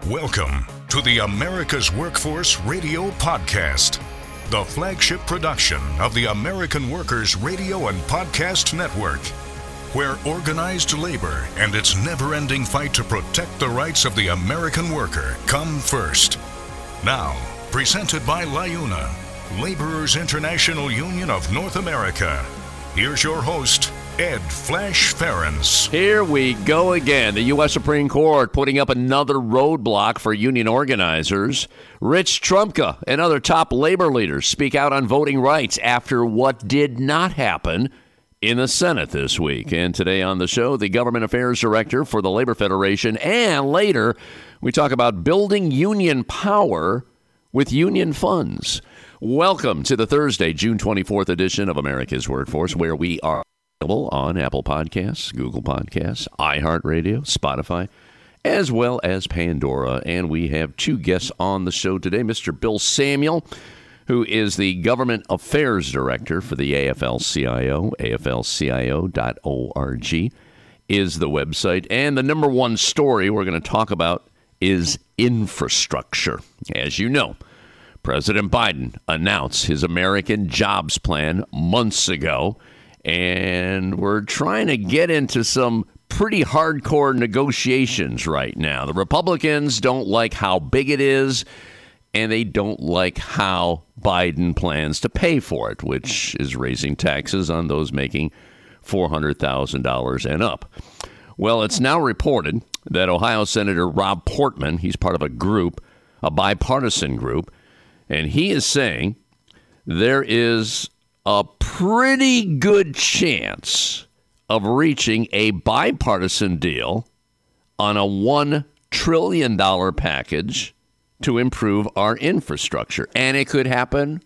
Welcome to the America's Workforce Radio Podcast, the flagship production of the American Workers Radio and Podcast Network, where organized labor and its never-ending fight to protect the rights of the American worker come first. Now, presented by LIUNA, Laborers International Union of North America. Here's your host, Ed Flash Ferenc. Here we go again. The U.S. Supreme Court putting up another roadblock for union organizers. Rich Trumka and other top labor leaders speak out on voting rights after what did not happen in the Senate this week. And today on the show, the Government Affairs Director for the Labor Federation. And later, we talk about building union power with union funds. Welcome to the Thursday, June 24th edition of America's Workforce, where we are available on Apple Podcasts, Google Podcasts, iHeartRadio, Spotify, as well as Pandora. And we have two guests on the show today. Mr. Bill Samuel, who is the Government Affairs Director for the AFL-CIO. AFLCIO.org is the website. And the number one story we're going to talk about is infrastructure. As you know, President Biden announced his American Jobs Plan months ago. And we're trying to get into some pretty hardcore negotiations right now. The Republicans don't like how big it is, and they don't like how Biden plans to pay for it, which is raising taxes on those making $400,000 and up. Well, it's now reported that Ohio Senator Rob Portman, he's part of a group, a bipartisan group, and he is saying there is a pretty good chance of reaching a bipartisan deal on a $1 trillion package to improve our infrastructure. And it could happen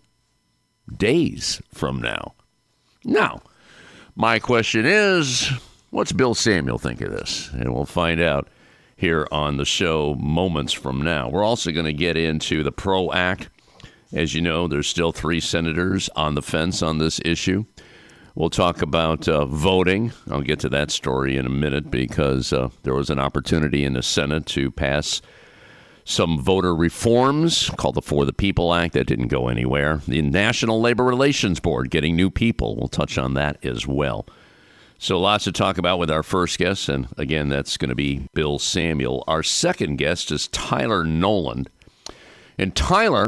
days from now. Now, my question is, what's Bill Samuel think of this? And we'll find out here on the show moments from now. We're also going to get into the PRO Act. As you know, there's still 3 senators on the fence on this issue. We'll talk about voting. I'll get to that story in a minute because there was an opportunity in the Senate to pass some voter reforms called the For the People Act. That didn't go anywhere. The National Labor Relations Board getting new people. We'll touch on that as well. So lots to talk about with our first guest. And again, that's going to be Bill Samuel. Our second guest is Tyler Noland. And Tyler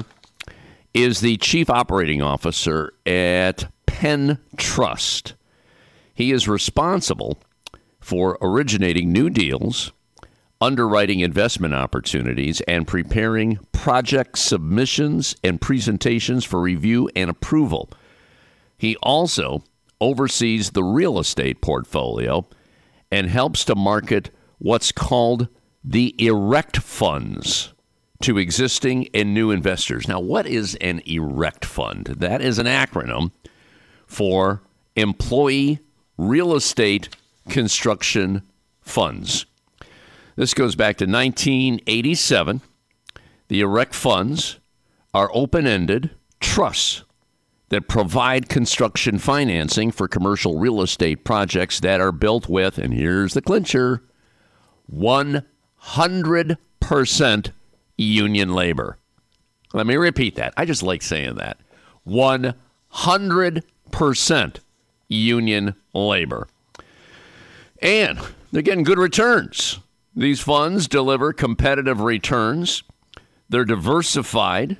is the Chief Operating Officer at Penn Trust. He is responsible for originating new deals, underwriting investment opportunities, and preparing project submissions and presentations for review and approval. He also oversees the real estate portfolio and helps to market what's called the ERECT funds to existing and new investors. Now, what is an ERECT fund? That is an acronym for Employee Real Estate Construction Funds. This goes back to 1987. The ERECT funds are open-ended trusts that provide construction financing for commercial real estate projects that are built with, and here's the clincher, 100% union labor. Let me repeat that. I just like saying that. 100% union labor. And they're getting good returns. These funds deliver competitive returns. They're diversified.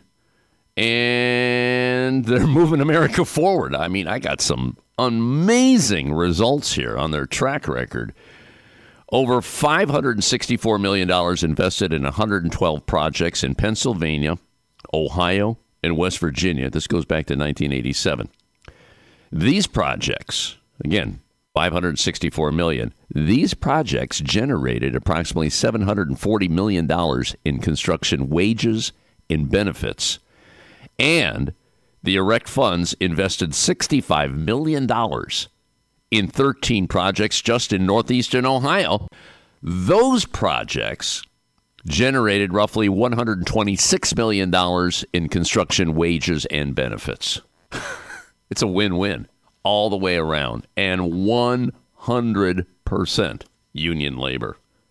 And they're moving America forward. I mean, I got some amazing results here on their track record. Over $564 million invested in 112 projects in Pennsylvania, Ohio, and West Virginia. This goes back to 1987. These projects, again, $564 million. These projects generated approximately $740 million in construction wages and benefits. And the ERECT funds invested $65 million in 13 projects just in northeastern Ohio. Those projects generated roughly $126 million in construction wages and benefits. It's a win-win all the way around, and 100% union labor.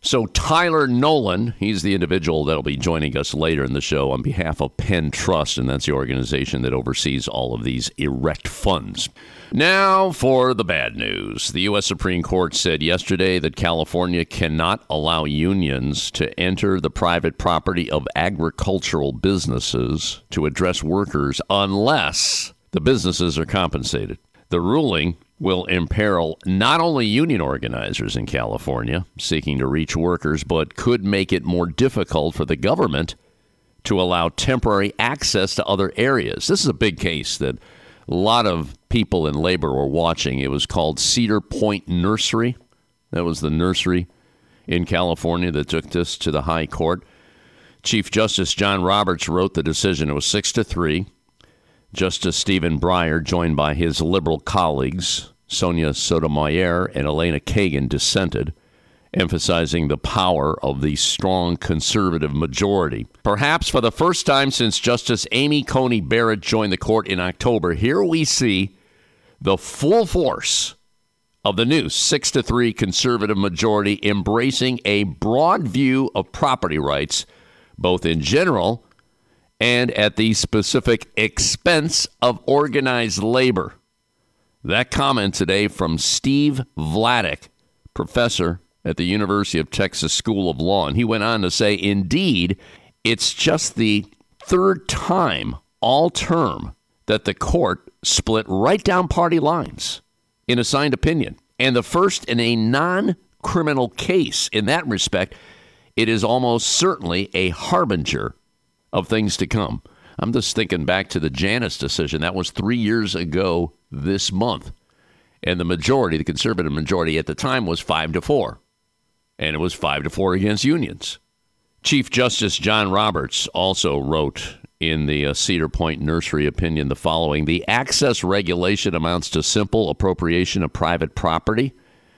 So Tyler Nolan, he's the individual that'll be joining us later in the show on behalf of Penn Trust, and that's the organization that oversees all of these erect funds. Now for the bad news. The U.S. Supreme Court said yesterday that California cannot allow unions to enter the private property of agricultural businesses to address workers unless the businesses are compensated. The ruling will imperil not only union organizers in California seeking to reach workers, but could make it more difficult for the government to allow temporary access to other areas. This is a big case that a lot of people in labor were watching. It was called Cedar Point Nursery. That was the nursery in California that took this to the high court. Chief Justice John Roberts wrote the decision. It was 6-3. Justice Stephen Breyer, joined by his liberal colleagues, Sonia Sotomayor and Elena Kagan, dissented, emphasizing the power of the strong conservative majority. Perhaps for the first time since Justice Amy Coney Barrett joined the court in October, here we see the full force of the new 6-3 conservative majority embracing a broad view of property rights, both in general and at the specific expense of organized labor. That comment today from Steve Vladeck, professor at the University of Texas School of Law. And he went on to say, indeed, it's just the third time all term that the court split right down party lines in a signed opinion. And the first in a non-criminal case. In that respect, it is almost certainly a harbinger of things to come. I'm just thinking back to the Janus decision. That was 3 years ago this month. And the majority, the conservative majority at the time, was 5-4. And it was 5-4 against unions. Chief Justice John Roberts also wrote in the Cedar Point Nursery opinion the following: the access regulation amounts to simple appropriation of private property.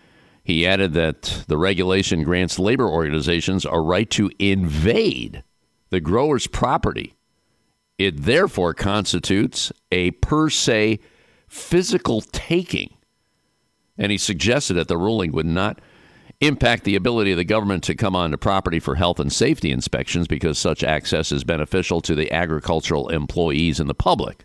He added that the regulation grants labor organizations a right to invade the grower's property. It therefore constitutes a per se physical taking. And he suggested that the ruling would not impact the ability of the government to come onto property for health and safety inspections because such access is beneficial to the agricultural employees and the public.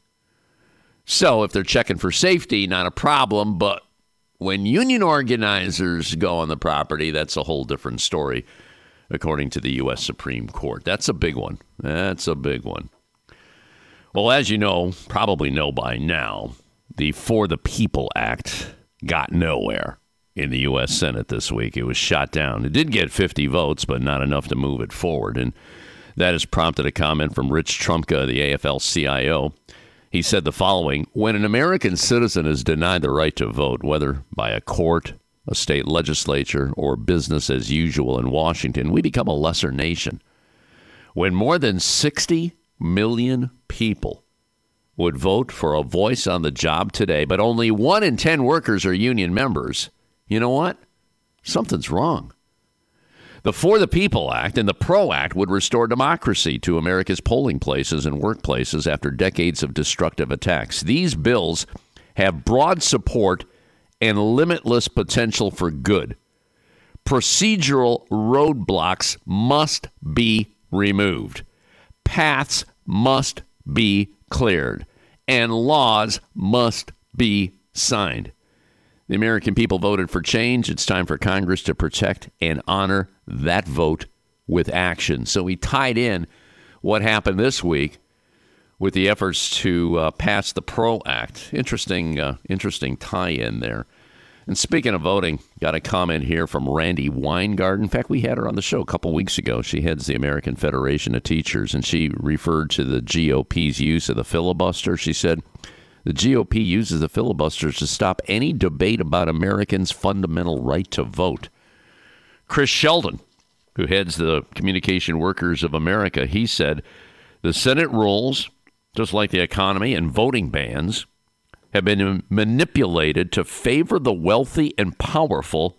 So if they're checking for safety, not a problem. But when union organizers go on the property, that's a whole different story, according to the U.S. Supreme Court. That's a big one. That's a big one. Well, as you know, probably know by now, the For the People Act got nowhere in the U.S. Senate this week. It was shot down. It did get 50 votes, but not enough to move it forward. And that has prompted a comment from Rich Trumka, the AFL-CIO. He said the following: when an American citizen is denied the right to vote, whether by a court, a state legislature, or business as usual in Washington, we become a lesser nation. When more than 60 million people would vote for a voice on the job today, but only 1 in 10 workers are union members, you know what? Something's wrong. The For the People Act and the PRO Act would restore democracy to America's polling places and workplaces after decades of destructive attacks. These bills have broad support and limitless potential for good. Procedural roadblocks must be removed. Paths must be cleared. And laws must be signed. The American people voted for change. It's time for Congress to protect and honor that vote with action. So we tied in what happened this week with the efforts to pass the PRO Act. Interesting tie-in there. And speaking of voting, got a comment here from Randy Weingarten. In fact, we had her on the show a couple weeks ago. She heads the American Federation of Teachers, and she referred to the GOP's use of the filibuster. She said, the GOP uses the filibuster to stop any debate about Americans' fundamental right to vote. Chris Sheldon, who heads the Communication Workers of America, he said, the Senate rules, just like the economy and voting bans, have been manipulated to favor the wealthy and powerful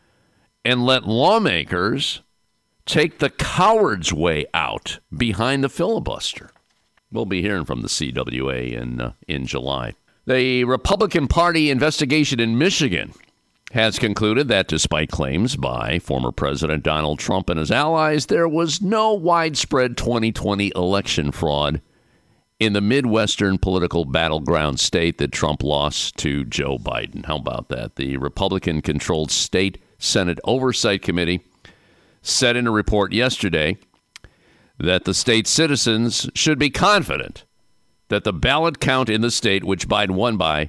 and let lawmakers take the coward's way out behind the filibuster. We'll be hearing from the CWA in July. The Republican Party investigation in Michigan has concluded that despite claims by former President Donald Trump and his allies, there was no widespread 2020 election fraud in the Midwestern political battleground state that Trump lost to Joe Biden. How about that? The Republican-controlled State Senate Oversight Committee said in a report yesterday that the state's citizens should be confident that the ballot count in the state, which Biden won by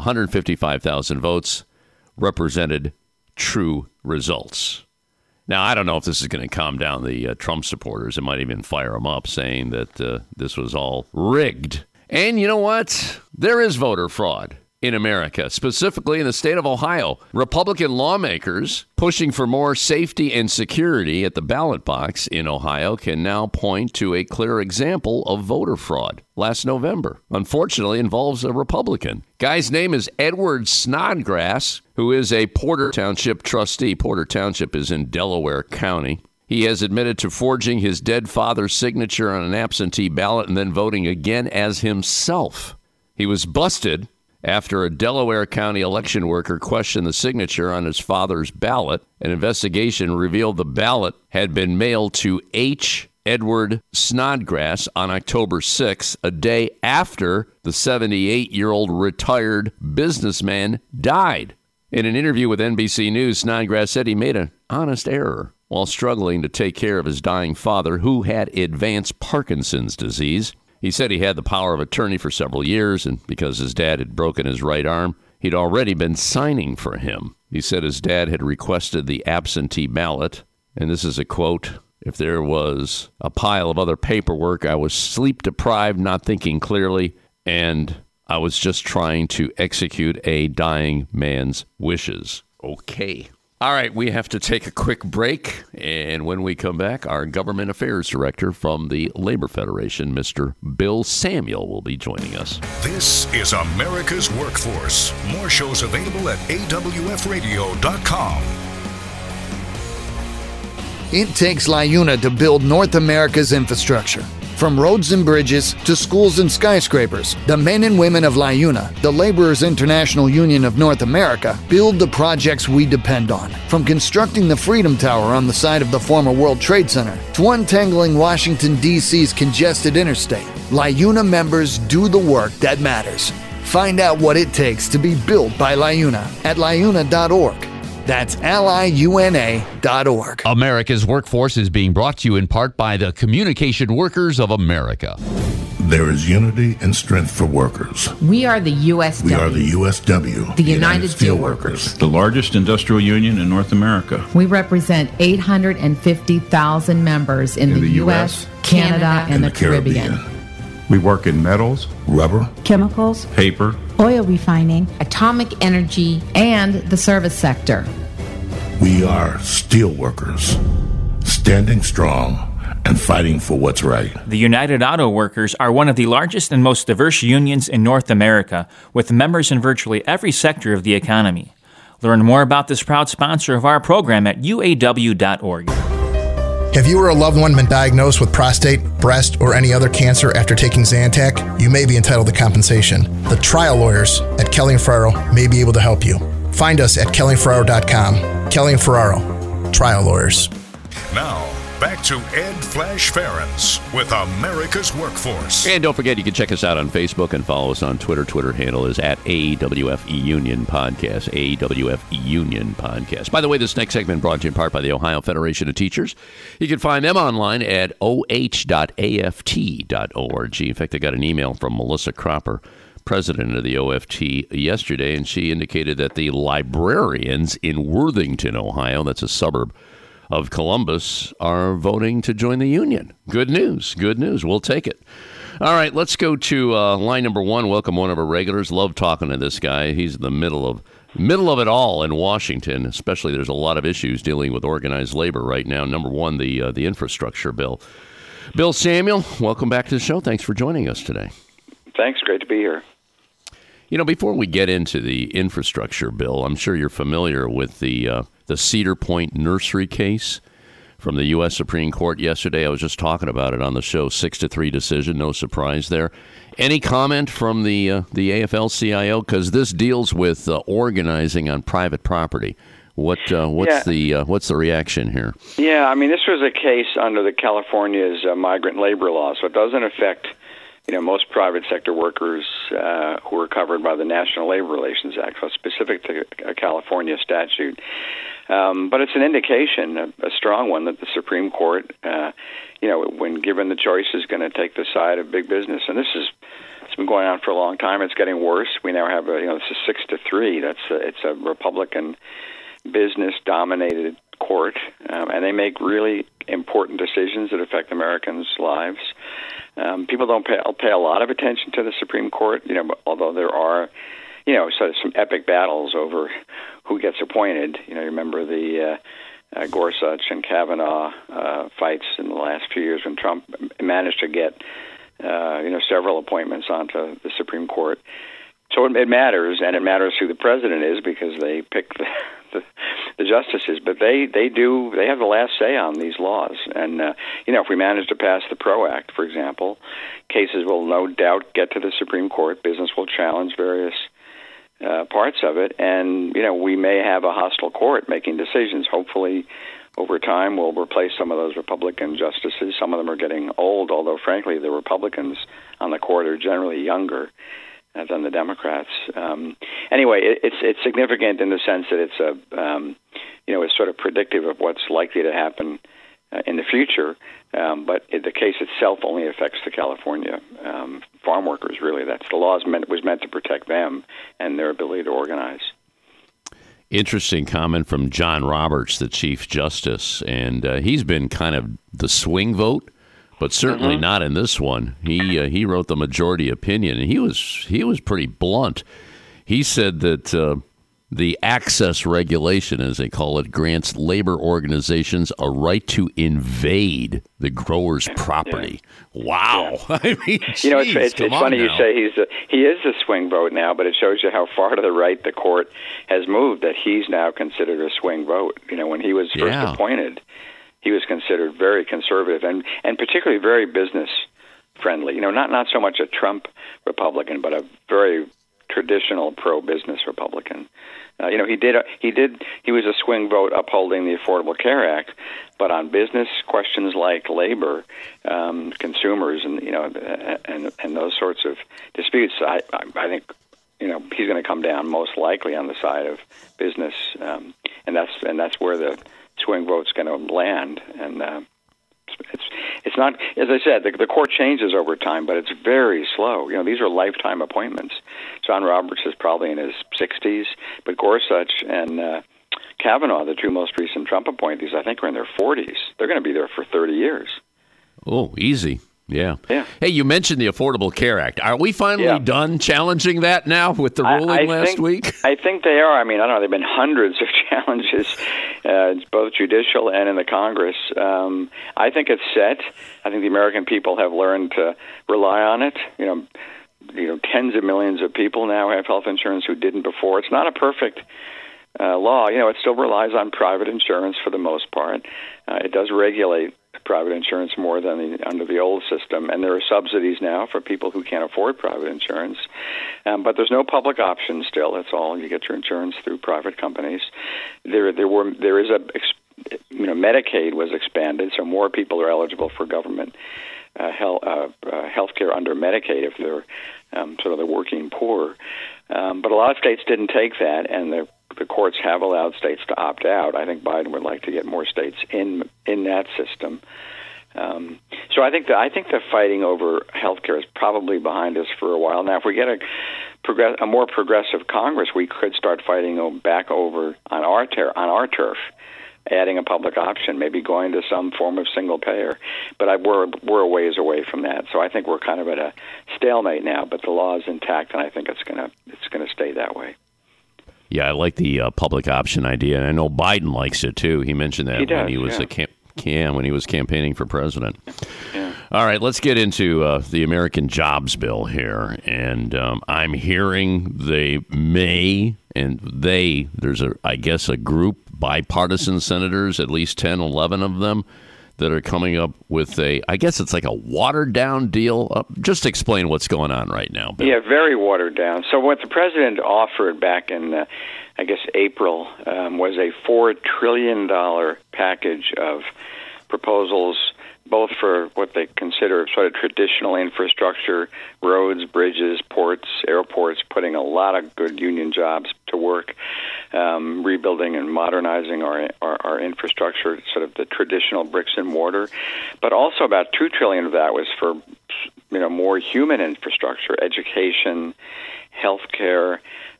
155,000 votes, represented true results. Now, I don't know if this is going to calm down the Trump supporters. It might even fire them up, saying that this was all rigged. And you know what? There is voter fraud in America, specifically in the state of Ohio. Republican lawmakers pushing for more safety and security at the ballot box in Ohio can now point to a clear example of voter fraud last November. Unfortunately, involves a Republican. Guy's name is Edward Snodgrass, who is a Porter Township trustee. Porter Township is in Delaware County. He has admitted to forging his dead father's signature on an absentee ballot and then voting again as himself. He was busted after a Delaware County election worker questioned the signature on his father's ballot. An investigation revealed the ballot had been mailed to H. Edward Snodgrass on October 6, a day after the 78-year-old retired businessman died. In an interview with NBC News, Snodgrass said he made an honest error while struggling to take care of his dying father, who had advanced Parkinson's disease. He said he had the power of attorney for several years, and because his dad had broken his right arm, he'd already been signing for him. He said his dad had requested the absentee ballot, and this is a quote, "If there was a pile of other paperwork, I was sleep-deprived, not thinking clearly, and I was just trying to execute a dying man's wishes." Okay. All right, we have to take a quick break, and when we come back, our Government Affairs Director from the Labor Federation, Mr. Bill Samuel, will be joining us. This is America's Workforce. More shows available at awfradio.com. It takes LiUNA to build North America's infrastructure. From roads and bridges to schools and skyscrapers, the men and women of LiUNA, the Laborers International Union of North America, build the projects we depend on. From constructing the Freedom Tower on the site of the former World Trade Center to untangling Washington, D.C.'s congested interstate, LiUNA members do the work that matters. Find out what it takes to be built by LiUNA at liuna.org. That's liuna.org. America's Workforce is being brought to you in part by the Communication Workers of America. There is unity and strength for workers. We are the USW. We are the USW. The United Steelworkers. The largest industrial union in North America. We represent 850,000 members in the U.S., Canada, and the Caribbean. We work in metals, rubber, chemicals, paper, oil refining, atomic energy, and the service sector. We are steelworkers, standing strong and fighting for what's right. The United Auto Workers are one of the largest and most diverse unions in North America, with members in virtually every sector of the economy. Learn more about this proud sponsor of our program at uaw.org. Have you or a loved one been diagnosed with prostate, breast, or any other cancer after taking Zantac? You may be entitled to compensation. The trial lawyers at Kelly & Ferraro may be able to help you. Find us at kellyandferraro.com. Kelly & Ferraro, trial lawyers. Now, back to Ed Flash Farens with America's Workforce. And don't forget, you can check us out on Facebook and follow us on Twitter. Twitter handle is at AWFE Union Podcast. AWFE Union Podcast. By the way, this next segment brought to you in part by the Ohio Federation of Teachers. You can find them online at oh.aft.org. In fact, I got an email from Melissa Cropper, president of the OFT, yesterday, and she indicated that the librarians in Worthington, Ohio, that's a suburb of Columbus, are voting to join the union. Good news. Good news. We'll take it. All right, let's go to line number one. Welcome one of our regulars. Love talking to this guy. He's in the middle of it all in Washington. Especially, there's a lot of issues dealing with organized labor right now. Number one, the infrastructure bill. Bill Samuel, welcome back to the show. Thanks for joining us today. Thanks. Great to be here. You know, before we get into the infrastructure bill, I'm sure you're familiar with the Cedar Point nursery case from the U.S. Supreme Court yesterday. I was just talking about it on the show. 6-3 decision. No surprise there. Any comment from the AFL-CIO? Because this deals with organizing on private property. What's the reaction here? Yeah, I mean, this was a case under the California's migrant labor law, so it doesn't affect most private sector workers who are covered by the National Labor Relations Act, so it's specific to a California statute. But it's an indication, a strong one, that the Supreme Court, when given the choice, is going to take the side of big business. And it's been going on for a long time. It's getting worse. We now have this is 6-3. It's a Republican business-dominated court, and they make really important decisions that affect Americans' lives. People don't pay a lot of attention to the Supreme Court, although there are, sort of some epic battles over who gets appointed. You remember the Gorsuch and Kavanaugh fights in the last few years when Trump managed to get, several appointments onto the Supreme Court. So it matters, and it matters who the president is because they pick the justices. But they have the last say on these laws. And if we manage to pass the PRO Act, for example, cases will no doubt get to the Supreme Court. Business will challenge various parts of it, and we may have a hostile court making decisions. Hopefully, over time, we'll replace some of those Republican justices. Some of them are getting old, although frankly, the Republicans on the court are generally younger than the Democrats. Anyway, it's significant in the sense that it's sort of predictive of what's likely to happen in the future. But the case itself only affects the California farm workers. Really, that's the law was meant to protect them and their ability to organize. Interesting comment from John Roberts, the Chief Justice, and he's been kind of the swing vote, but certainly not in this one. He wrote the majority opinion, and he was pretty blunt. He said that the access regulation, as they call it, grants labor organizations a right to invade the grower's property. Yeah. Wow! Yeah. I mean, it's funny you say he is the swing vote now, but it shows you how far to the right the court has moved. That he's now considered a swing vote. When he was first appointed, he was considered very conservative and particularly very business friendly. Not so much a Trump Republican, but a very traditional pro-business Republican. He was a swing vote upholding the Affordable Care Act, but on business questions like labor, consumers, and those sorts of disputes, I think he's going to come down most likely on the side of business, and that's where the swing vote's going to land. And it's not, as I said, the court changes over time, but it's very slow. These are lifetime appointments. John Roberts is probably in his 60s, but Gorsuch and Kavanaugh, the two most recent Trump appointees, I think are in their 40s. They're going to be there for 30 years. Oh, easy. Yeah. Hey, you mentioned the Affordable Care Act. Are we finally done challenging that now with the ruling last week? I think they are. I mean, I don't know. There have been hundreds of challenges, both judicial and in the Congress. I think it's set. I think the American people have learned to rely on it. Tens of millions of people now have health insurance who didn't before. It's not a perfect law. It still relies on private insurance for the most part. It does regulate private insurance more than under the old system, and there are subsidies now for people who can't afford private insurance. But there's no public option still. It's all you get your insurance through private companies. Medicaid was expanded, so more people are eligible for government health care under Medicaid if they're sort of the working poor. But a lot of states didn't take that, and the courts have allowed states to opt out. I think Biden would like to get more states in that system. So I think the fighting over health care is probably behind us for a while now. If we get a more progressive Congress, we could start fighting back over on our turf, adding a public option, maybe going to some form of single payer. But we're a ways away from that. So I think we're kind of at a stalemate now. But the law is intact, and I think it's going to stay that way. Yeah, I like the public option idea, and I know Biden likes it too. He mentioned that when he was when he was campaigning for president. Yeah. All right, let's get into the American Jobs Bill here, and I'm hearing they may And there's a group, bipartisan senators, at least 10, 11 of them, that are coming up with it's like a watered-down deal. Just explain what's going on right now, Bill. Yeah, very watered down. So what the president offered back in, April, was a $4 trillion package of proposals, both for what they consider sort of traditional infrastructure, roads, bridges, ports, airports, putting a lot of good union jobs to work, rebuilding and modernizing our infrastructure, sort of the traditional bricks and mortar. But also about $2 trillion of that was for more human infrastructure, education, healthcare,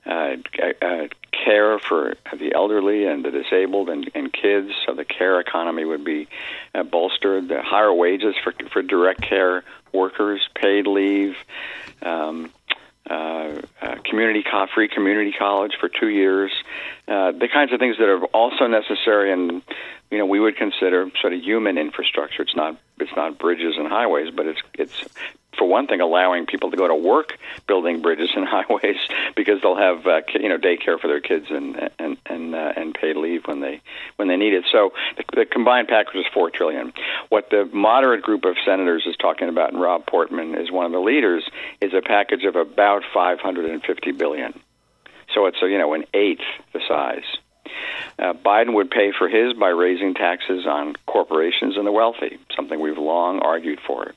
care for the elderly and the disabled and kids, so the care economy would be bolstered, the higher wages for direct care workers, paid leave, free community college for 2 years, the kinds of things that are also necessary and we would consider sort of human infrastructure. It's not bridges and highways, but it's for one thing, allowing people to go to work building bridges and highways because they'll have daycare for their kids and paid leave when they need it. So the combined package is $4 trillion. What the moderate group of senators is talking about, and Rob Portman is one of the leaders, is a package of about $550 billion. So it's an eighth the size. Biden would pay for his by raising taxes on corporations and the wealthy, something we've long argued for.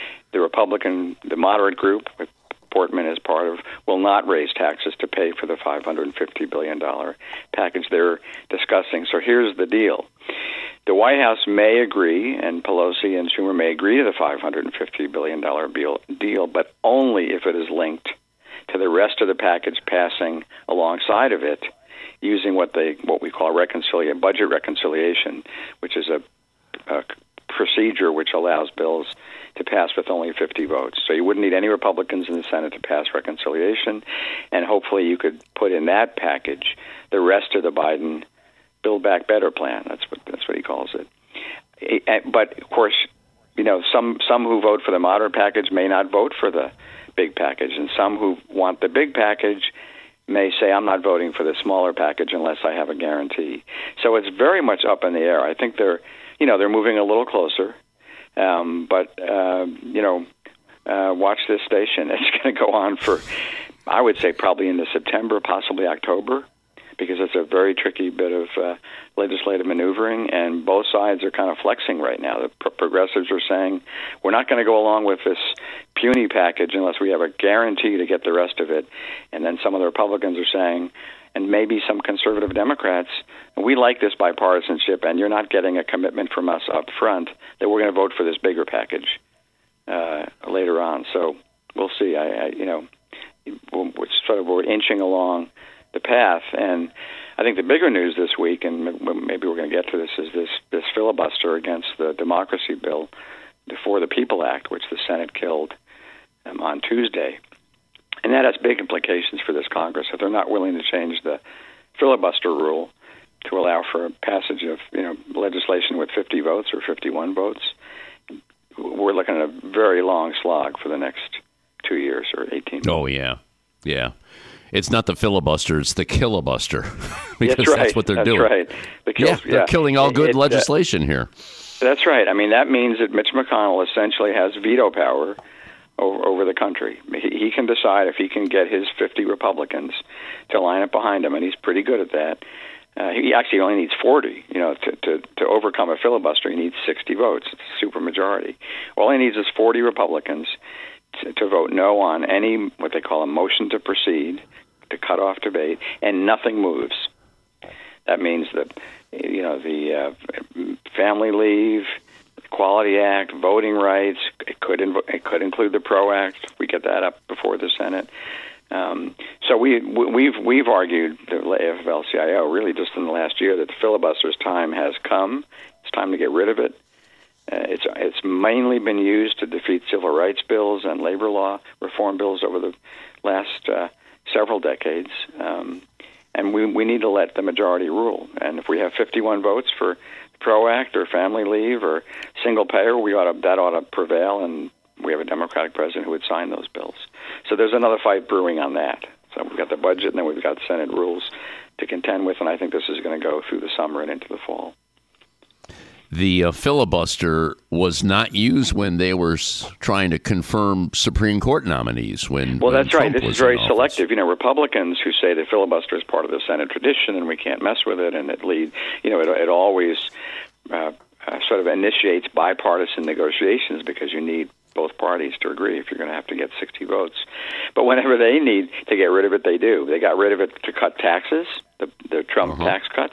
The moderate group, with Portman as part of, will not raise taxes to pay for the $550 billion package they're discussing. So here's the deal. The White House may agree, and Pelosi and Schumer may agree to the $550 billion deal, but only if it is linked to the rest of the package passing alongside of it, using what we call budget reconciliation, which is a procedure which allows bills to pass with only 50 votes. So you wouldn't need any Republicans in the Senate to pass reconciliation, and hopefully you could put in that package the rest of the Biden Build Back Better plan. That's what he calls it. But of course, some who vote for the moderate package may not vote for the big package, and some who want the big package may say, I'm not voting for the smaller package unless I have a guarantee. So it's very much up in the air. I think they're moving a little closer. But watch this station. It's going to go on for, I would say, probably into September, possibly October, because it's a very tricky bit of legislative maneuvering, and both sides are kind of flexing right now. The progressives are saying, we're not going to go along with this puny package unless we have a guarantee to get the rest of it. And then some of the Republicans are saying, and maybe some conservative Democrats, we like this bipartisanship, and you're not getting a commitment from us up front that we're going to vote for this bigger package later on. So we'll see. We're inching along the path, and I think the bigger news this week, and maybe we're going to get to this, is this filibuster against the Democracy Bill, the For the People Act, which the Senate killed on Tuesday. And that has big implications for this Congress. If they're not willing to change the filibuster rule to allow for passage of legislation with 50 votes or 51 votes, we're looking at a very long slog for the next 2 years or 18 months. Oh, yeah. Yeah. It's not the filibuster, it's the killibuster. Because that's right. That's what they're doing. Right. They're killing all good legislation here. That's right. I mean, that means that Mitch McConnell essentially has veto power over the country. He can decide if he can get his 50 Republicans to line up behind him, and he's pretty good at that. He actually only needs 40. To overcome a filibuster, he needs 60 votes. It's a supermajority. All he needs is 40 Republicans to vote no on any, what they call a motion to proceed, to cut off debate, and nothing moves. That means that, the family leave, Equality Act, voting rights, it could include the PRO Act. We get that up before the Senate. So we've argued, the AFL-CIO, really just in the last year, that the filibuster's time has come. It's time to get rid of it. It's mainly been used to defeat civil rights bills and labor law reform bills over the last several decades. And we need to let the majority rule. And if we have 51 votes for PRO Act or family leave or single payer, that ought to prevail, and we have a Democratic president who would sign those bills. So there's another fight brewing on that. So we've got the budget, and then we've got Senate rules to contend with, and I think this is going to go through the summer and into the fall. The filibuster was not used when they were trying to confirm Supreme Court nominees. Well, that's right. This is very selective. Republicans who say the filibuster is part of the Senate tradition and we can't mess with it, and it always sort of initiates bipartisan negotiations because you need both parties to agree if you're going to have to get 60 votes. But whenever they need to get rid of it, they do. They got rid of it to cut taxes, the Trump tax cuts.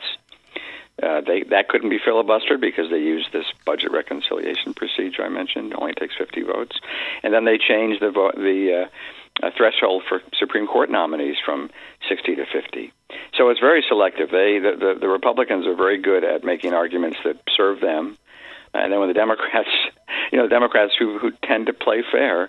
That couldn't be filibustered because they used this budget reconciliation procedure I mentioned. It only takes 50 votes. And then they changed the threshold for Supreme Court nominees from 60 to 50. So it's very selective. The Republicans are very good at making arguments that serve them. And then when the Democrats, Democrats who tend to play fair,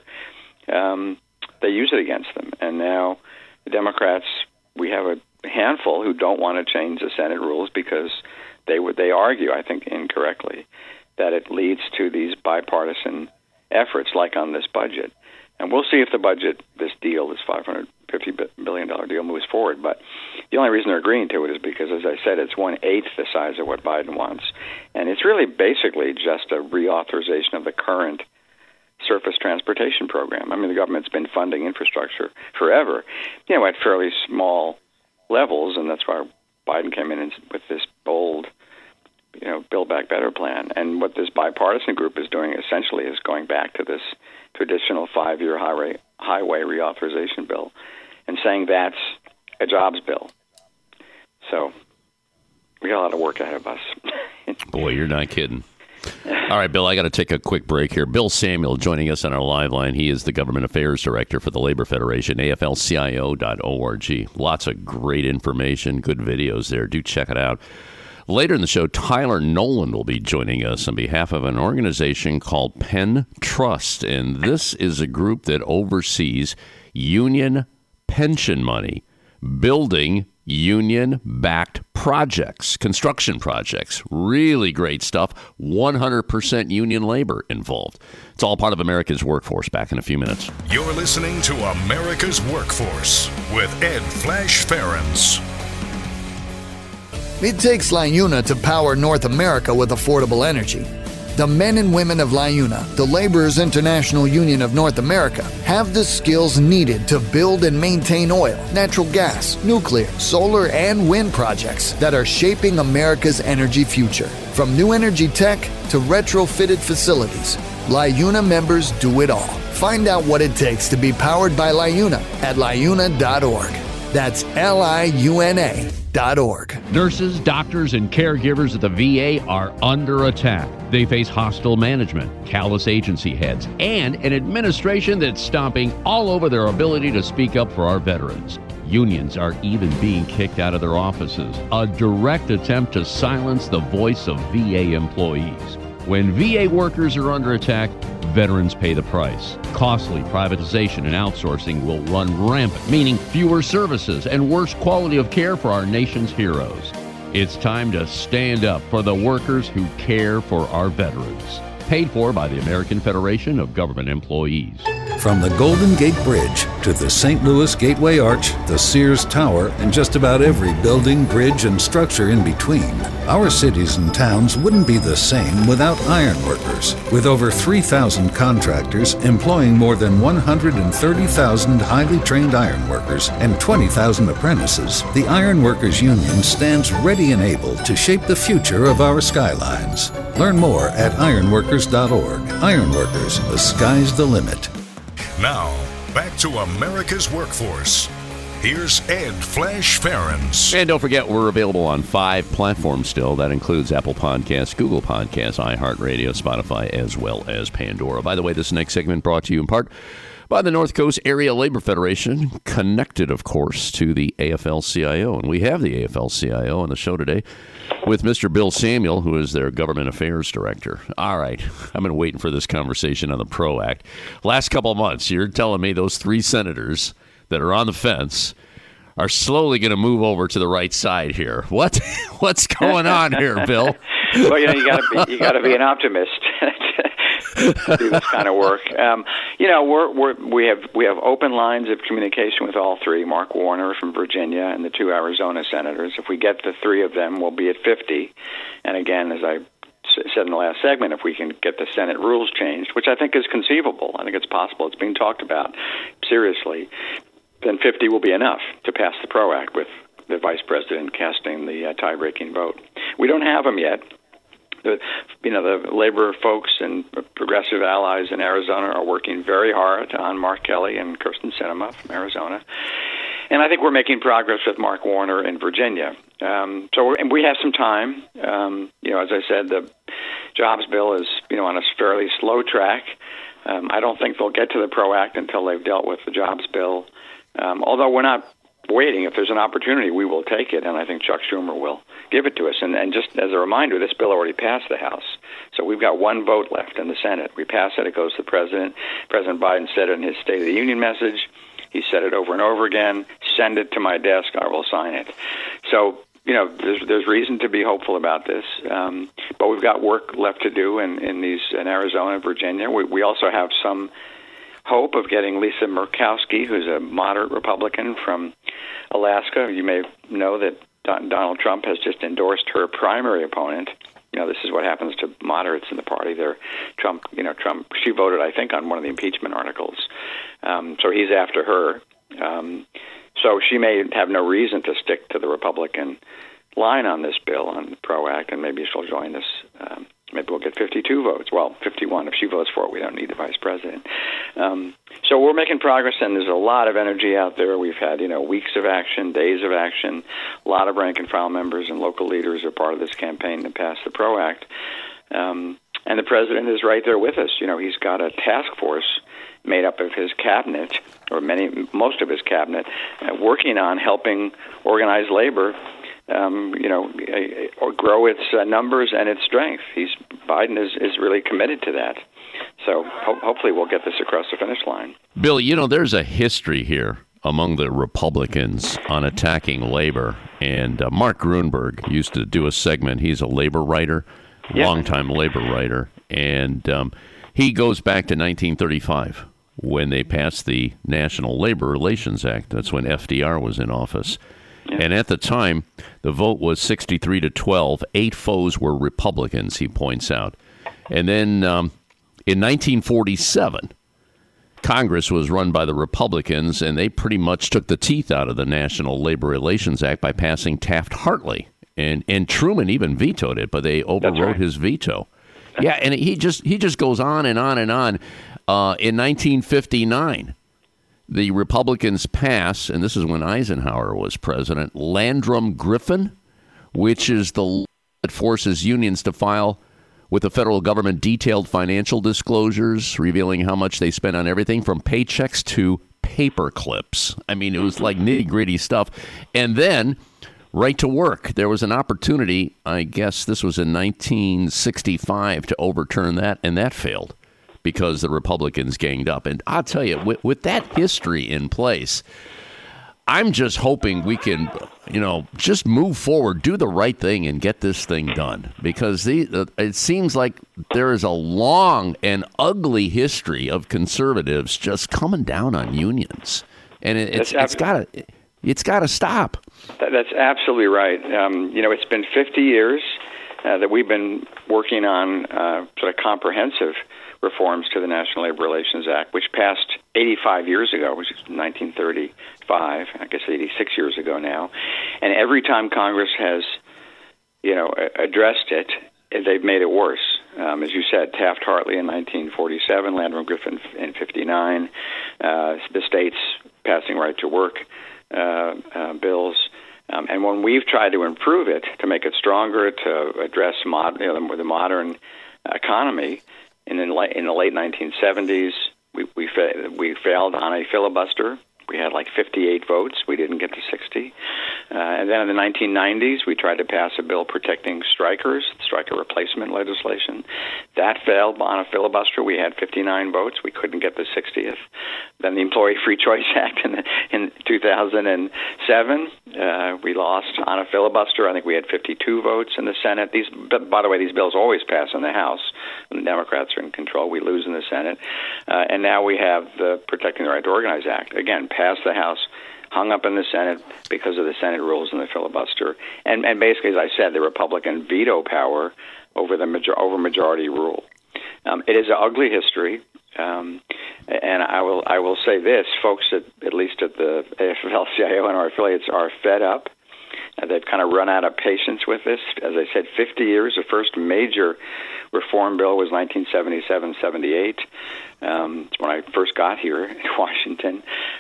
they use it against them. And now the Democrats, we have a handful who don't want to change the Senate rules because they argue, I think incorrectly, that it leads to these bipartisan efforts like on this budget. And we'll see if the budget, this deal, this $550 billion deal moves forward. But the only reason they're agreeing to it is because, as I said, it's 1/8 the size of what Biden wants. And it's really basically just a reauthorization of the current surface transportation program. I mean, the government's been funding infrastructure forever, at fairly small levels, and that's why Biden came in with this bold, Build Back Better plan. And what this bipartisan group is doing essentially is going back to this traditional 5-year highway reauthorization bill and saying that's a jobs bill. So we got a lot of work ahead of us. Boy, you're not kidding. All right, Bill, I got to take a quick break here. Bill Samuel joining us on our live line. He is the Government Affairs Director for the Labor Federation, AFL-CIO.org. Lots of great information, good videos there. Do check it out. Later in the show, Tyler Nolan will be joining us on behalf of an organization called Penn Trust. And this is a group that oversees union pension money, building union-backed projects, construction projects. Really great stuff. 100% union labor involved. It's all part of America's Workforce. Back in a few minutes. You're listening to America's Workforce with Ed Flash Ferens. It takes LiUNA to power North America with affordable energy. The men and women of LiUNA, the Laborers International Union of North America, have the skills needed to build and maintain oil, natural gas, nuclear, solar, and wind projects that are shaping America's energy future. From new energy tech to retrofitted facilities, LiUNA members do it all. Find out what it takes to be powered by LiUNA at liuna.org. That's LIUNA.org. Nurses, doctors, and caregivers at the VA are under attack. They face hostile management, callous agency heads, and an administration that's stomping all over their ability to speak up for our veterans. Unions are even being kicked out of their offices, a direct attempt to silence the voice of VA employees. When VA workers are under attack, veterans pay the price. Costly privatization and outsourcing will run rampant, meaning fewer services and worse quality of care for our nation's heroes. It's time to stand up for the workers who care for our veterans. Paid for by the American Federation of Government Employees. From the Golden Gate Bridge to the St. Louis Gateway Arch, the Sears Tower, and just about every building, bridge, and structure in between, our cities and towns wouldn't be the same without ironworkers. With over 3,000 contractors employing more than 130,000 highly trained ironworkers and 20,000 apprentices, the Ironworkers Union stands ready and able to shape the future of our skylines. Learn more at ironworkers.org. Ironworkers, the sky's the limit. Now, back to America's Workforce. Here's Ed Flash Ferens. And don't forget, we're available on 5 platforms still. That includes Apple Podcasts, Google Podcasts, iHeartRadio, Spotify, as well as Pandora. By the way, this next segment brought to you in part by the North Coast Area Labor Federation, connected, of course, to the AFL-CIO. And we have the AFL-CIO on the show today with Mr. Bill Samuel, who is their Government Affairs Director. All right, I've been waiting for this conversation on the PRO Act. Last couple of months, you're telling me those 3 senators that are on the fence are slowly going to move over to the right side here. What's going on here, Bill? Well, you got to be an optimist. do this kind of work. We have open lines of communication with all three. Mark Warner from Virginia and the two Arizona senators. If we get the three of them, we'll be at 50. And again, as I said in the last segment, if we can get the Senate rules changed, which I think is conceivable, I think it's possible, it's being talked about seriously, then 50 will be enough to pass the PRO Act with the vice president casting the tie-breaking vote. We don't have them yet. The labor folks and progressive allies in Arizona are working very hard on Mark Kelly and Kyrsten Sinema from Arizona. And I think we're making progress with Mark Warner in Virginia. And we have some time. As I said, the jobs bill is, on a fairly slow track. I don't think they'll get to the PRO Act until they've dealt with the jobs bill. Although we're not waiting. If there's an opportunity, we will take it, and I think Chuck Schumer will give it to us. And just as a reminder, this bill already passed the House. So we've got one vote left in the Senate. We pass it, it goes to the President. President Biden said it in his State of the Union message. He said it over and over again. Send it to my desk. I will sign it. So, there's reason to be hopeful about this. But we've got work left to do in Arizona, Virginia. We also have some hope of getting Lisa Murkowski, who's a moderate Republican from Alaska. You may know that Donald Trump has just endorsed her primary opponent. This is what happens to moderates in the party. Trump, she voted, I think, on one of the impeachment articles. So he's after her. So she may have no reason to stick to the Republican line on this bill, on the PRO Act, and maybe she'll join us. Maybe we'll get 52 votes. Well, 51 if she votes for it. We don't need the vice president. So we're making progress, and there's a lot of energy out there. We've had, weeks of action, days of action. A lot of rank-and-file members and local leaders are part of this campaign to pass the PRO Act. And the president is right there with us. He's got a task force made up of his cabinet, or most of his cabinet, working on helping organized labor or grow its numbers and its strength. Biden is really committed to that. So hopefully we'll get this across the finish line. Bill, there's a history here among the Republicans on attacking labor. And Mark Grunberg used to do a segment. He's a labor writer, longtime labor writer. And he goes back to 1935 when they passed the National Labor Relations Act. That's when FDR was in office. Yeah. And at the time, the vote was 63-12. 8 foes were Republicans, he points out. And then in 1947, Congress was run by the Republicans, and they pretty much took the teeth out of the National Labor Relations Act by passing Taft-Hartley. And Truman even vetoed it, but they overrode his veto. Yeah, and he just goes on and on and on. In 1959, the Republicans pass, and this is when Eisenhower was president, Landrum-Griffin, which is the law that forces unions to file with the federal government detailed financial disclosures revealing how much they spend on everything from paychecks to paper clips. I mean, it was like nitty-gritty stuff. And then right to work. There was an opportunity, I guess this was in 1965, to overturn that, and that failed because the Republicans ganged up. And I'll tell you, with that history in place, I'm just hoping we can, just move forward, do the right thing, and get this thing done. Because it seems like there is a long and ugly history of conservatives just coming down on unions, and it's got to stop. That's absolutely right. It's been 50 years that we've been working on sort of comprehensive reforms to the National Labor Relations Act, which passed 85 years ago, which is 1935, I guess 86 years ago now. And every time Congress has, addressed it, they've made it worse. As you said, Taft-Hartley in 1947, Landrum-Griffin in 59, the states passing right to work bills. And when we've tried to improve it, to make it stronger, to address the modern economy, in the late 1970s, we failed on a filibuster. We had like 58 votes. We didn't get to 60. And then in the 1990s, we tried to pass a bill protecting strikers, striker replacement legislation. That failed on a filibuster. We had 59 votes. We couldn't get the 60th. Then the Employee Free Choice Act in 2007, we lost on a filibuster. I think we had 52 votes in the Senate. By the way, these bills always pass in the House. When the Democrats are in control, we lose in the Senate. And now we have the Protecting the Right to Organize Act. Again, passed the House, hung up in the Senate because of the Senate rules and the filibuster. And basically, as I said, the Republican veto power over the majority rule. It is an ugly history. And I will say this, folks, at least at the AFL-CIO and our affiliates are fed up. They've kind of run out of patience with this. As I said, 50 years. The first major reform bill was 1977-78. It's when I first got here in Washington.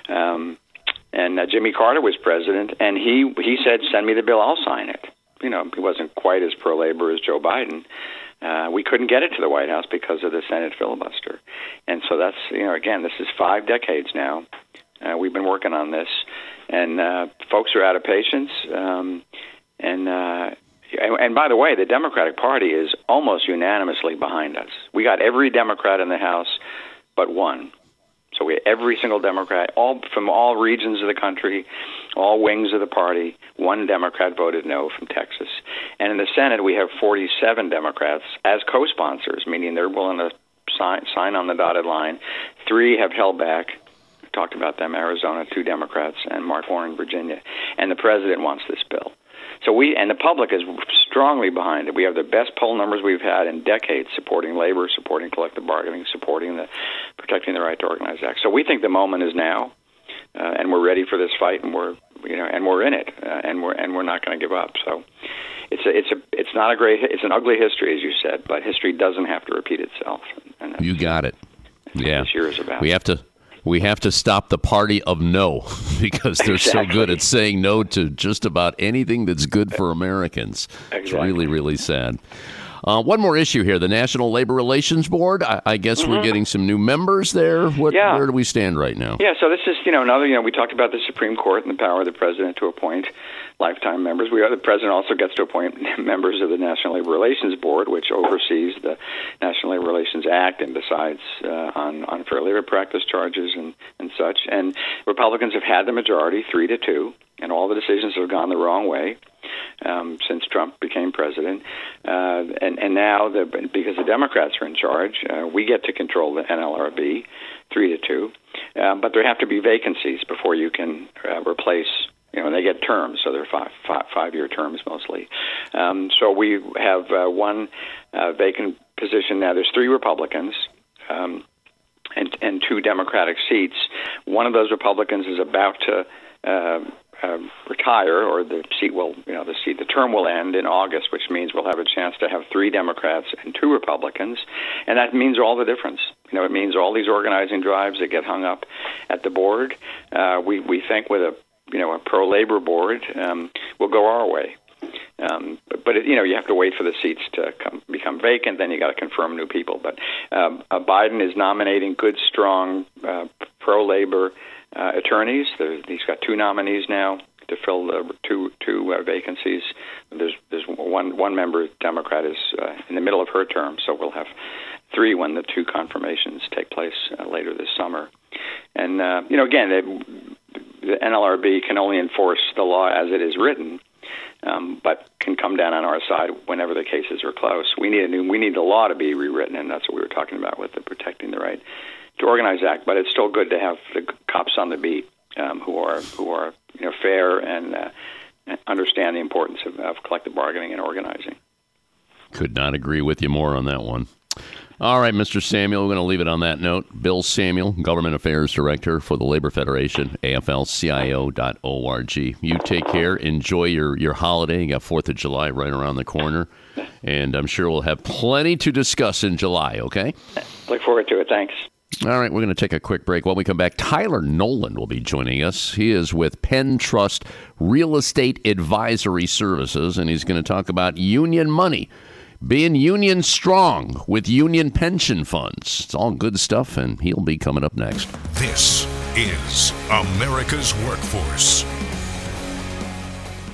And Jimmy Carter was president, and he said, send me the bill, I'll sign it. He wasn't quite as pro-labor as Joe Biden. We couldn't get it to the White House because of the Senate filibuster. And so that's, again, this is 5 decades now. We've been working on this, and folks are out of patience. And by the way, the Democratic Party is almost unanimously behind us. We got every Democrat in the House but one. So we every single Democrat, all from all regions of the country, all wings of the party. One Democrat voted no from Texas. And in the Senate, we have 47 Democrats as co-sponsors, meaning they're willing to sign on the dotted line. 3 have held back. We talked about them, Arizona, 2 Democrats, and Mark Warren, Virginia. And the president wants this bill. So the public is strongly behind it. We have the best poll numbers we've had in decades, supporting labor, supporting collective bargaining, supporting the Protecting the Right to Organize Act. So we think the moment is now, and we're ready for this fight, and we're in it, and we're not going to give up. So it's not a great, it's an ugly history, as you said, but history doesn't have to repeat itself. And you got it. Yeah, this year is about. We have to stop the party of no, because they're so good at saying no to just about anything that's good for Americans. Exactly. It's really, really sad. One more issue here. The National Labor Relations Board, I guess we're getting some new members there. Where do we stand right now? Yeah, so this is, another, we talked about the Supreme Court and the power of the president to appoint lifetime members. The president also gets to appoint members of the National Labor Relations Board, which oversees the National Labor Relations Act and decides on unfair labor practice charges and such. And Republicans have had the majority, 3-2, and all the decisions have gone the wrong way since Trump became president. And now, because the Democrats are in charge, we get to control the NLRB, 3-2. But there have to be vacancies before you can replace. And they get terms, so they're five-year terms mostly. So we have one vacant position now. There's 3 Republicans and 2 Democratic seats. One of those Republicans is about to retire, or the term will end in August, which means we'll have a chance to have 3 Democrats and 2 Republicans, and that means all the difference. It means all these organizing drives that get hung up at the board. We think with a pro-labor board will go our way. But you have to wait for the seats to become vacant. Then you got to confirm new people. But Biden is nominating good, strong pro-labor attorneys. He's got 2 nominees now to fill the two vacancies. There's one member Democrat is in the middle of her term, so we'll have 3 when the 2 confirmations take place later this summer. And again, the NLRB can only enforce the law as it is written, but can come down on our side whenever the cases are close. We need the law to be rewritten, and that's what we were talking about with the Protecting the Right to Organize Act. But it's still good to have the cops on the beat who are fair and understand the importance of collective bargaining and organizing. Could not agree with you more on that one. All right, Mr. Samuel, we're going to leave it on that note. Bill Samuel, Government Affairs Director for the Labor Federation, AFL-CIO.org. You take care. Enjoy your holiday. You got 4th of July right around the corner, and I'm sure we'll have plenty to discuss in July, okay? Look forward to it. Thanks. All right, we're going to take a quick break. When we come back, Tyler Nolan will be joining us. He is with Penn Trust Real Estate Advisory Services, and he's going to talk about union money. Being union strong with union pension funds. It's all good stuff, and he'll be coming up next. This is America's Workforce.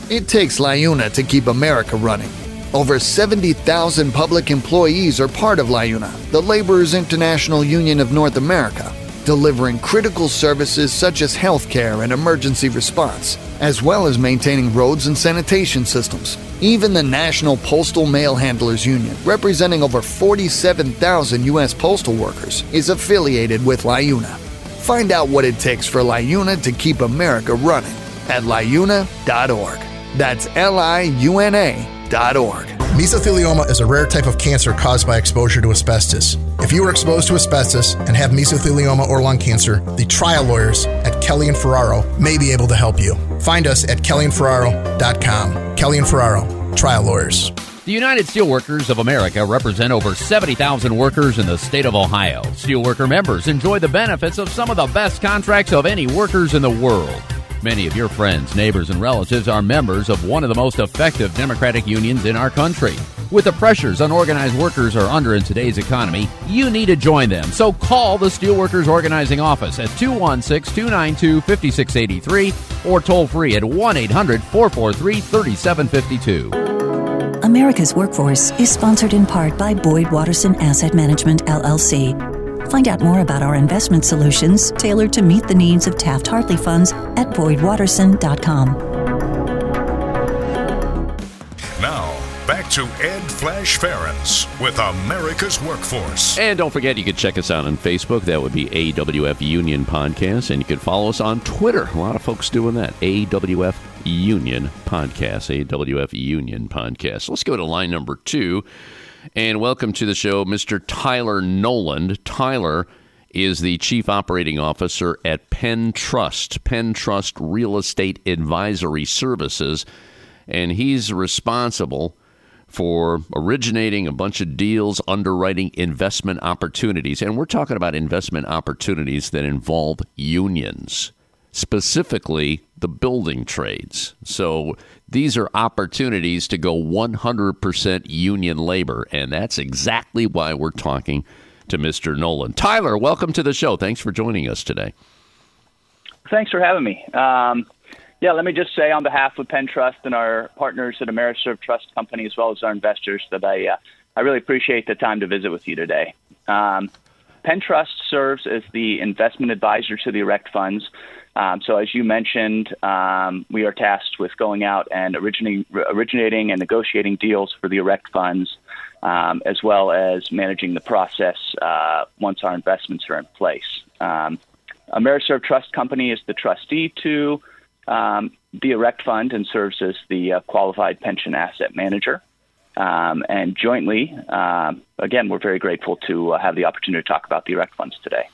It takes LIUNA to keep America running. Over 70,000 public employees are part of LIUNA, the Laborers International Union of North America, delivering critical services such as healthcare and emergency response, as well as maintaining roads and sanitation systems. Even the National Postal Mail Handlers Union, representing over 47,000 U.S. postal workers, is affiliated with LIUNA. Find out what it takes for LIUNA to keep America running at liuna.org. That's LIUNA.org. Mesothelioma is a rare type of cancer caused by exposure to asbestos. If you were exposed to asbestos and have mesothelioma or lung cancer, the trial lawyers at Kelly and Ferraro may be able to help you. Find us at kellyandferraro.com. Kelly and Ferraro, trial lawyers. The United Steelworkers of America represent over 70,000 workers in the state of Ohio. Steelworker members enjoy the benefits of some of the best contracts of any workers in the world. Many of your friends, neighbors, and relatives are members of one of the most effective democratic unions in our country. With the pressures unorganized workers are under in today's economy, you need to join them. So call the Steelworkers Organizing Office at 216-292-5683 or toll free at 1-800-443-3752. America's Workforce is sponsored in part by Boyd Watterson Asset Management, LLC. Find out more about our investment solutions tailored to meet the needs of Taft-Hartley funds at boydwatterson.com. Now, back to Ed Flash Ferens with America's Workforce. And don't forget, you can check us out on Facebook. That would be AWF Union Podcast. And you can follow us on Twitter. A lot of folks doing that. AWF Union Podcast. AWF Union Podcast. Let's go to line number 2. And welcome to the show, Mr. Tyler Noland. Tyler is the Chief Operating Officer at Penn Trust Real Estate Advisory Services. And he's responsible for originating a bunch of deals, underwriting investment opportunities. And we're talking about investment opportunities that involve unions, specifically the building trades. So these are opportunities to go 100% union labor, and that's exactly why we're talking to Mr. Noland. Tyler, welcome to the show. Thanks for joining us today. Thanks for having me. Let me just say on behalf of Penn Trust and our partners at Ameriserve Trust Company, as well as our investors, that I really appreciate the time to visit with you today. Penn Trust serves as the investment advisor to the ERECT funds. So as you mentioned, we are tasked with going out and originating and negotiating deals for the ERECT funds, as well as managing the process once our investments are in place. Ameriserve Trust Company is the trustee to the ERECT fund and serves as the qualified pension asset manager. And jointly, again, we're very grateful to have the opportunity to talk about the ERECT funds today.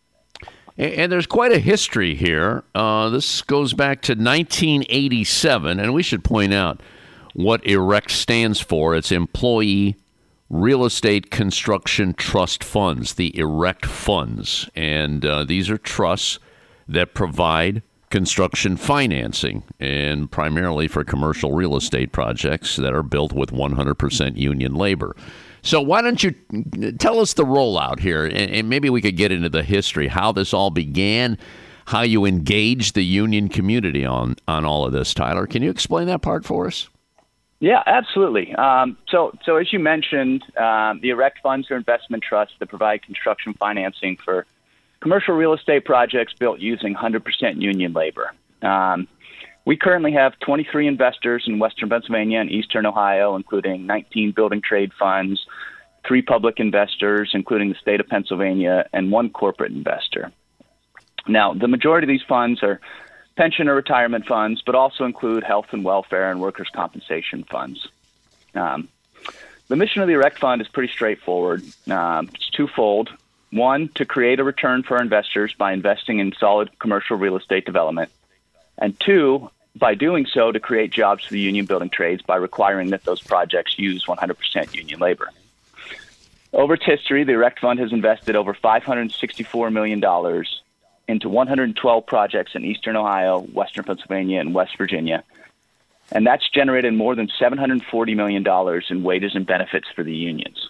And there's quite a history here. This goes back to 1987, and we should point out what ERECT stands for. It's Employee Real Estate Construction Trust Funds, the ERECT funds. And these are trusts that provide construction financing, and primarily for commercial real estate projects that are built with 100% union labor. So why don't you tell us the rollout here, and maybe we could get into the history, how this all began, how you engaged the union community on all of this, Tyler. Can you explain that part for us? Yeah, absolutely. So as you mentioned, the ERECT funds are investment trusts that provide construction financing for commercial real estate projects built using 100% union labor. We currently have 23 investors in Western Pennsylvania and Eastern Ohio, including 19 building trade funds, 3 public investors, including the state of Pennsylvania, and 1 corporate investor. Now, the majority of these funds are pension or retirement funds, but also include health and welfare and workers' compensation funds. The mission of the ERECT fund is pretty straightforward. It's twofold. 1, to create a return for our investors by investing in solid commercial real estate development. And 2, by doing so, to create jobs for the union building trades by requiring that those projects use 100% union labor. Over its history, the ERECT fund has invested over $564 million into 112 projects in Eastern Ohio, Western Pennsylvania, and West Virginia. And that's generated more than $740 million in wages and benefits for the unions.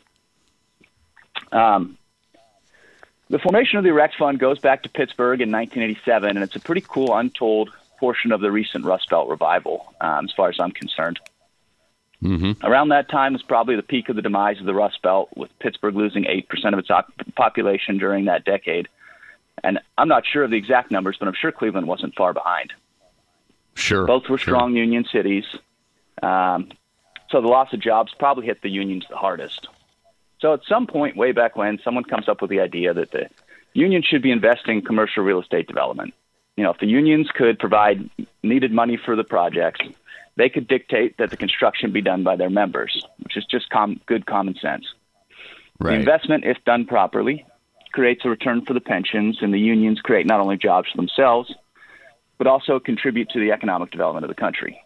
The formation of the ERECT fund goes back to Pittsburgh in 1987, and it's a pretty cool untold portion of the recent Rust Belt revival, as far as I'm concerned. Mm-hmm. Around that time was probably the peak of the demise of the Rust Belt, with Pittsburgh losing 8% of its population during that decade. And I'm not sure of the exact numbers, but I'm sure Cleveland wasn't far behind. Sure. Both were strong union cities. So the loss of jobs probably hit the unions the hardest. So at some point way back when, someone comes up with the idea that the unions should be investing in commercial real estate development. If the unions could provide needed money for the projects, they could dictate that the construction be done by their members, which is just good common sense. Right. The investment, if done properly, creates a return for the pensions, and the unions create not only jobs for themselves, but also contribute to the economic development of the country.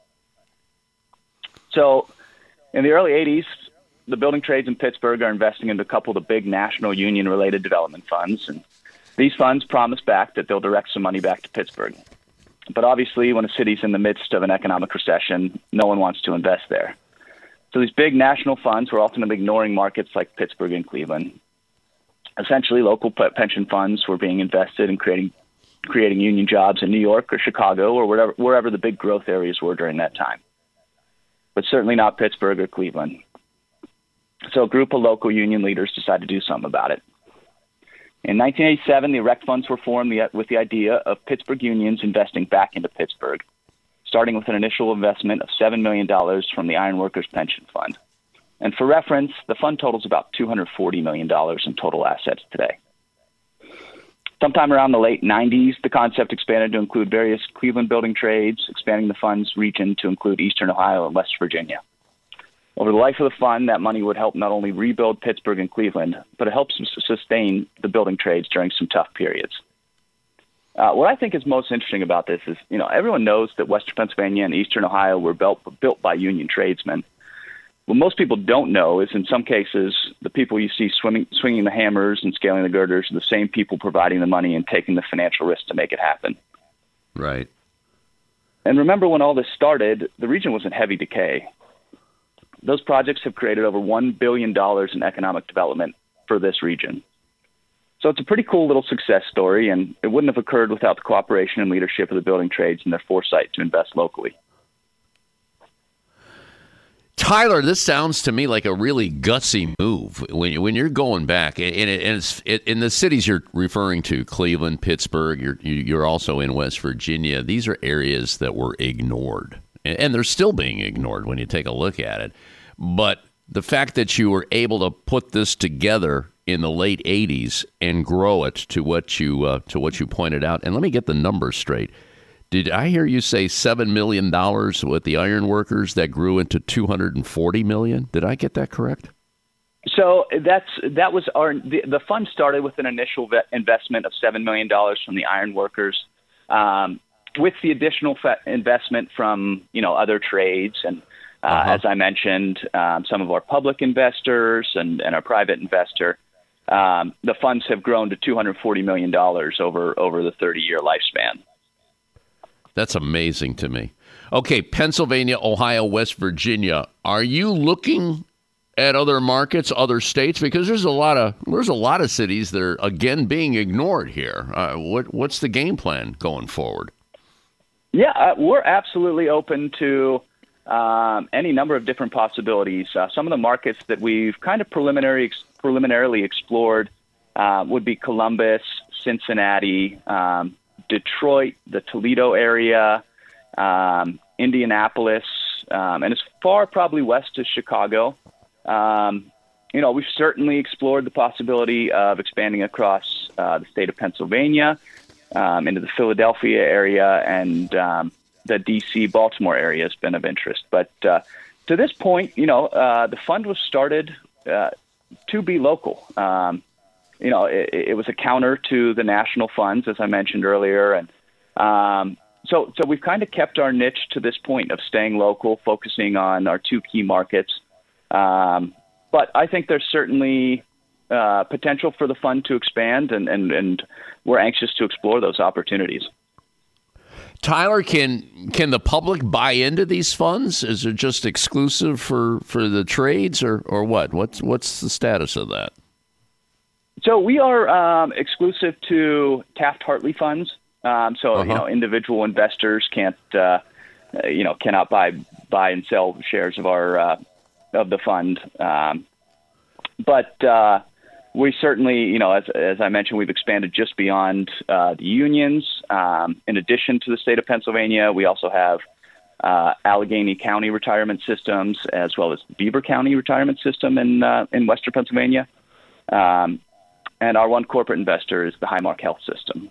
So in the early 80s, the building trades in Pittsburgh are investing into a couple of the big national union-related development funds, and these funds promise back that they'll direct some money back to Pittsburgh. But obviously, when a city's in the midst of an economic recession, no one wants to invest there. So these big national funds were ultimately ignoring markets like Pittsburgh and Cleveland. Essentially, local pension funds were being invested in creating union jobs in New York or Chicago or wherever the big growth areas were during that time, but certainly not Pittsburgh or Cleveland. So a group of local union leaders decided to do something about it. In 1987, the Erect Funds were formed with the idea of Pittsburgh unions investing back into Pittsburgh, starting with an initial investment of $7 million from the Iron Workers Pension Fund. And for reference, the fund totals about $240 million in total assets today. Sometime around the late 90s, the concept expanded to include various Cleveland building trades, expanding the fund's region to include eastern Ohio and West Virginia. Over the life of the fund, that money would help not only rebuild Pittsburgh and Cleveland, but it helps sustain the building trades during some tough periods. What I think is most interesting about this is, everyone knows that Western Pennsylvania and Eastern Ohio were built by union tradesmen. What most people don't know is, in some cases, the people you see swinging the hammers and scaling the girders are the same people providing the money and taking the financial risk to make it happen. Right. And remember, when all this started, the region was in heavy decay. Those projects have created over $1 billion in economic development for this region. So it's a pretty cool little success story, and it wouldn't have occurred without the cooperation and leadership of the building trades and their foresight to invest locally. Tyler, this sounds to me like a really gutsy move when you're going back, and it's in the cities you're referring to, Cleveland, Pittsburgh. You're also in West Virginia. These are areas that were ignored, and they're still being ignored when you take a look at it. But the fact that you were able to put this together in the late 80s and grow it to what you pointed out, and let me get the numbers straight. Did I hear you say $7 million with the iron workers that grew into $240 million? Did I get that correct? So that was the fund started with an initial investment of $7 million from the iron workers, with the additional investment from other trades and as I mentioned, some of our public investors and our private investor. The funds have grown to $240 million over the 30-year lifespan. That's amazing to me. Okay, Pennsylvania, Ohio, West Virginia. Are you looking at other markets, other states? Because there's a lot of cities that are again being ignored here. What's the game plan going forward? Yeah, we're absolutely open to any number of different possibilities. Some of the markets that we've kind of preliminarily explored would be Columbus, Cincinnati, Detroit, the Toledo area, Indianapolis, and as far probably west as Chicago. We've certainly explored the possibility of expanding across the state of Pennsylvania, into the Philadelphia area, and the D.C., Baltimore area has been of interest. But to this point, the fund was started to be local. It was a counter to the national funds, as I mentioned earlier. And so we've kind of kept our niche to this point of staying local, focusing on our two key markets. But I think there's certainly potential for the fund to expand, and we're anxious to explore those opportunities. Tyler, can the public buy into these funds? Is it just exclusive for the trades, or what? What's the status of that? So we are exclusive to Taft-Hartley funds. Individual investors cannot buy and sell shares of our of the fund. But we certainly, as I mentioned, we've expanded just beyond the unions. In addition to the state of Pennsylvania, we also have Allegheny County retirement systems, as well as Beaver County retirement system in Western Pennsylvania. And our one corporate investor is the Highmark Health System.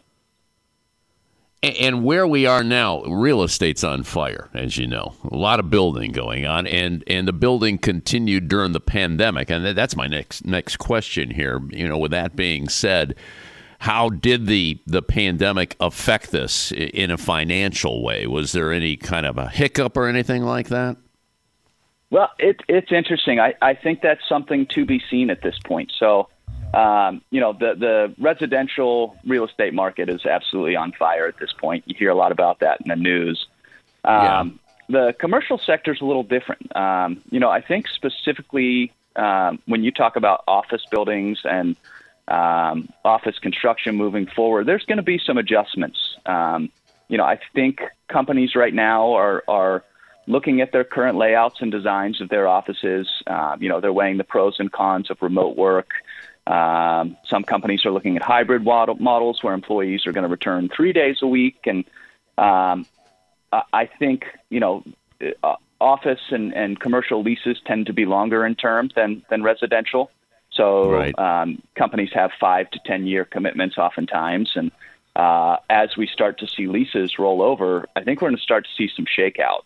And where we are now, real estate's on fire, as you know. A lot of building going on, and the building continued during the pandemic. And that's my next question here. With that being said, how did the pandemic affect this in a financial way? Was there any kind of a hiccup or anything like that? Well, it's interesting. I think that's something to be seen at this point. So, the residential real estate market is absolutely on fire at this point. You hear a lot about that in the news. The commercial sector is a little different. I think specifically when you talk about office buildings and office construction moving forward, there's going to be some adjustments. I think companies right now are looking at their current layouts and designs of their offices. They're weighing the pros and cons of remote work. Some companies are looking at hybrid models where employees are going to return 3 days a week. And I think, office and commercial leases tend to be longer in term than residential. So companies have 5 to 10 year commitments oftentimes. And as we start to see leases roll over, I think we're going to start to see some shakeout.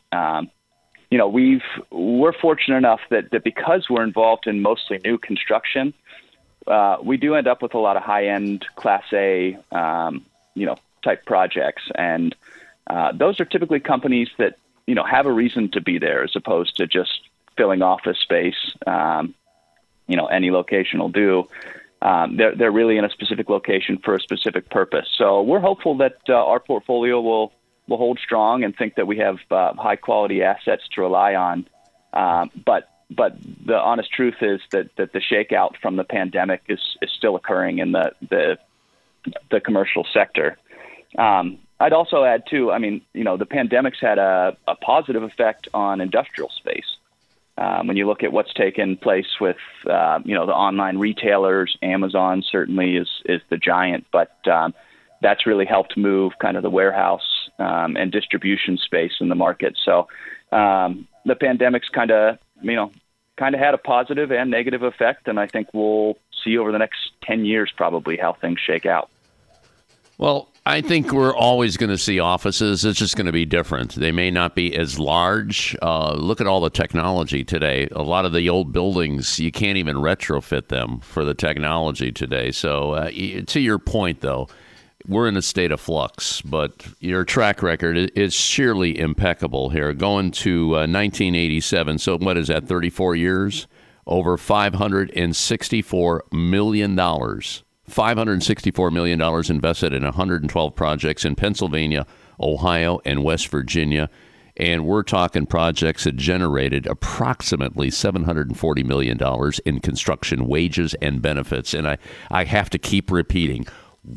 We're fortunate enough that because we're involved in mostly new construction, we do end up with a lot of high-end Class A, type projects. And those are typically companies that, have a reason to be there as opposed to just filling office space. Any location will do. They're really in a specific location for a specific purpose. So we're hopeful that our portfolio will hold strong and think that we have high-quality assets to rely on. But the honest truth is that the shakeout from the pandemic is still occurring in the commercial sector. I'd also add too, the pandemic's had a positive effect on industrial space. When you look at what's taken place with, the online retailers, Amazon certainly is the giant, but that's really helped move kind of the warehouse and distribution space in the market. So the pandemic's kind of had a positive and negative effect, and I think we'll see over the next 10 years probably how things shake out. Well, I think we're always going to see offices. It's just going to be different. They may not be as large. Look at all the technology today. A lot of the old buildings, you can't even retrofit them for the technology today. So to your point, though, we're in a state of flux, but your track record is sheerly impeccable here. Going to 1987, so what is that, 34 years? Over $564 million. $564 million invested in 112 projects in Pennsylvania, Ohio, and West Virginia. And we're talking projects that generated approximately $740 million in construction wages and benefits. And I have to keep repeating,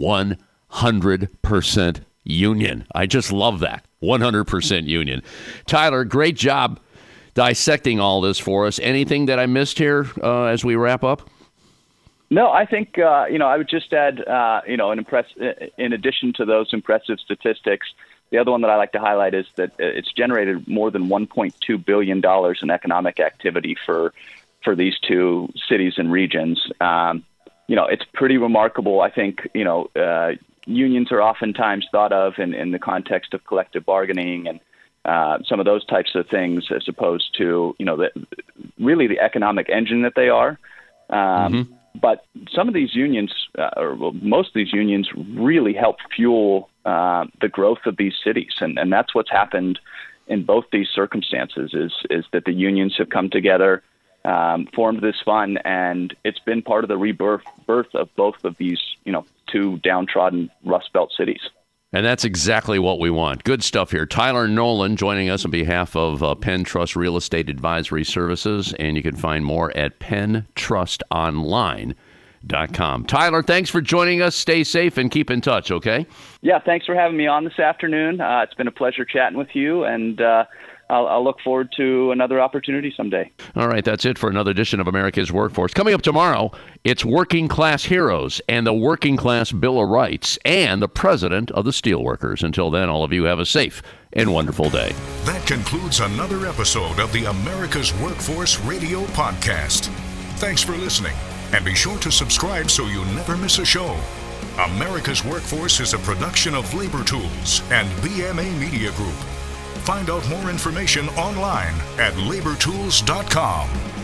100% union. I just love that. 100% union. Tyler, great job dissecting all this for us. Anything that I missed here as we wrap up? No, I think, I would just add, in addition to those impressive statistics, the other one that I like to highlight is that it's generated more than $1.2 billion in economic activity for these two cities and regions. It's pretty remarkable. I think, unions are oftentimes thought of in the context of collective bargaining and some of those types of things, as opposed to, really the economic engine that they are. But some of these unions, most of these unions, really help fuel the growth of these cities, and that's what's happened in both these circumstances. Is that the unions have come together, formed this fund, and it's been part of the rebirth of both of these, two downtrodden Rust Belt cities. And that's exactly what we want. Good stuff here. Tyler Nolan joining us on behalf of Penn Trust Real Estate Advisory Services. And you can find more at PennTrustonline.com. Tyler, thanks for joining us. Stay safe and keep in touch, okay? Yeah, thanks for having me on this afternoon. It's been a pleasure chatting with you, and I'll look forward to another opportunity someday. All right, that's it for another edition of America's Workforce. Coming up tomorrow, it's Working Class Heroes and the Working Class Bill of Rights and the President of the Steelworkers. Until then, all of you have a safe and wonderful day. That concludes another episode of the America's Workforce Radio Podcast. Thanks for listening, and be sure to subscribe so you never miss a show. America's Workforce is a production of Labor Tools and BMA Media Group. Find out more information online at labortools.com.